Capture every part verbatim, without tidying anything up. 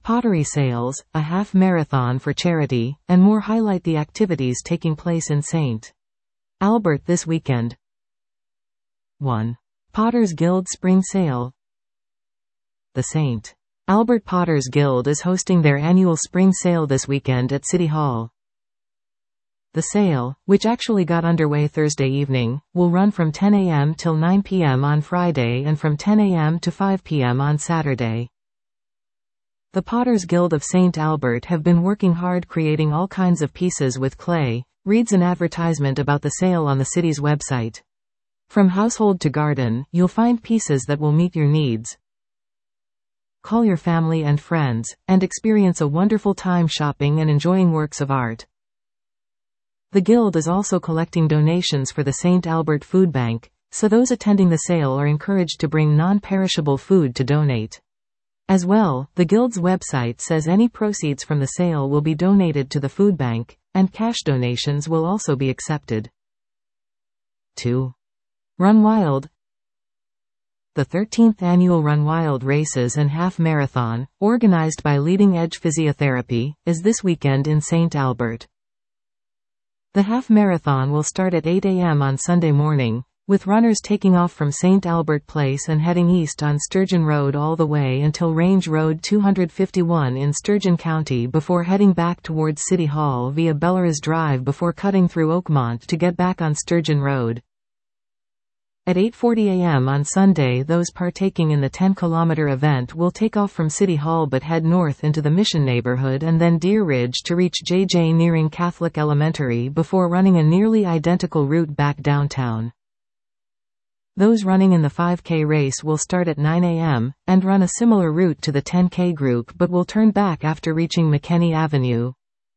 Pottery sales, a half marathon for charity, and more highlight the activities taking place in Saint Albert this weekend. one. Potters Guild Spring Sale. The Saint Albert Potters Guild is hosting their annual spring sale this weekend at City Hall. The sale, which actually got underway Thursday evening, will run from ten a m till nine p m on Friday and from ten a m to five p m on Saturday. The Potters Guild of Saint Albert have been working hard creating all kinds of pieces with clay, reads an advertisement about the sale on the city's website. From household to garden, you'll find pieces that will meet your needs. Call your family and friends, and experience a wonderful time shopping and enjoying works of art. The Guild is also collecting donations for the Saint Albert Food Bank, so those attending the sale are encouraged to bring non-perishable food to donate. As well, the Guild's website says any proceeds from the sale will be donated to the food bank, and cash donations will also be accepted. two. Run Wild. The thirteenth Annual Run Wild Races and Half Marathon, organized by Leading Edge Physiotherapy, is this weekend in Saint Albert. The half marathon will start at eight a m on Sunday morning, with runners taking off from Saint Albert Place and heading east on Sturgeon Road all the way until Range Road two hundred fifty-one in Sturgeon County before heading back towards City Hall via Belleras Drive before cutting through Oakmont to get back on Sturgeon Road. At eight forty a m on Sunday, those partaking in the ten kilometer event will take off from City Hall but head north into the Mission neighborhood and then Deer Ridge to reach J J Nearing Catholic Elementary before running a nearly identical route back downtown. Those running in the five K race will start at nine a m and run a similar route to the ten K group but will turn back after reaching McKinney Avenue.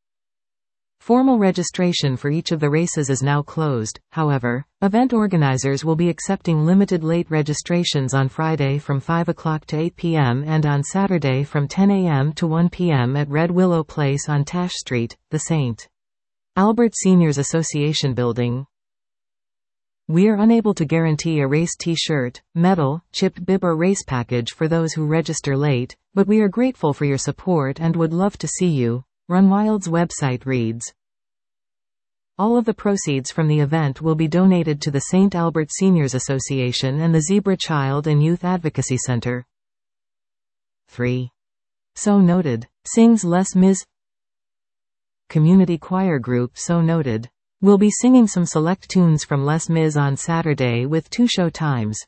Formal registration for each of the races is now closed, however. Event organizers will be accepting limited late registrations on Friday from five o'clock to eight p m and on Saturday from ten a m to one p m at Red Willow Place on Tash Street, the Saint Albert Seniors Association building. We are unable to guarantee a race t-shirt, medal, chip bib or race package for those who register late, but we are grateful for your support and would love to see you. Run Wild's website reads. All of the proceeds from the event will be donated to the Saint Albert Seniors Association and the Zebra Child and Youth Advocacy Center. three. So Noted. Sings Les Mis. Community choir group So Noted will be singing some select tunes from Les Mis on Saturday with two show times.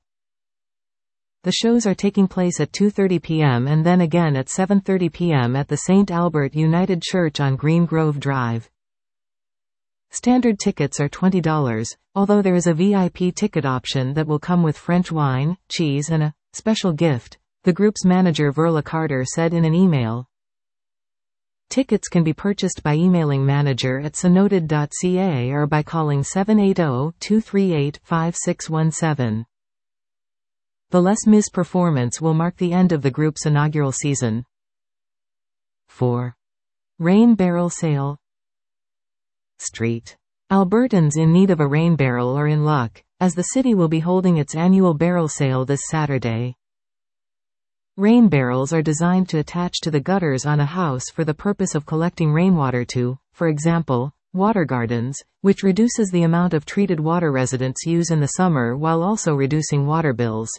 The shows are taking place at two thirty p m and then again at seven thirty p m at the Saint Albert United Church on Green Grove Drive. Standard tickets are twenty dollars, although there is a V I P ticket option that will come with French wine, cheese and a special gift, the group's manager Verla Carter said in an email. Tickets can be purchased by emailing manager at sonoted dot c a or by calling seven eight zero, two three eight, five six one seven. The Les Mis performance will mark the end of the group's inaugural season. four. Rain Barrel Sale. Street Albertans in need of a rain barrel are in luck, as the city will be holding its annual barrel sale this Saturday. Rain barrels are designed to attach to the gutters on a house for the purpose of collecting rainwater to, for example, water gardens, which reduces the amount of treated water residents use in the summer while also reducing water bills.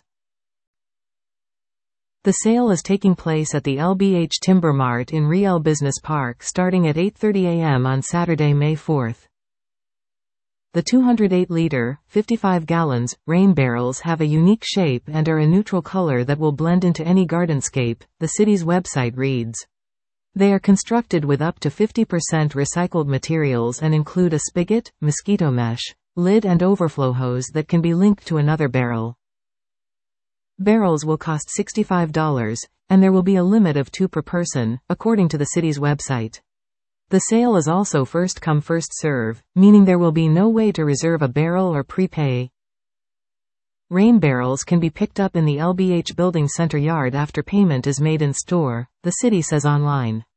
The sale is taking place at the L B H Timber Mart in Riel Business Park starting at eight thirty a m on Saturday, May fourth. The two hundred eight liter, fifty-five gallons, rain barrels have a unique shape and are a neutral color that will blend into any gardenscape, the city's website reads. They are constructed with up to fifty percent recycled materials and include a spigot, mosquito mesh, lid and overflow hose that can be linked to another barrel. Barrels will cost sixty-five dollars, and there will be a limit of two per person, according to the city's website. The sale is also first come first serve, meaning there will be no way to reserve a barrel or prepay. Rain barrels can be picked up in the L B H Building Center yard after payment is made in store, the city says online.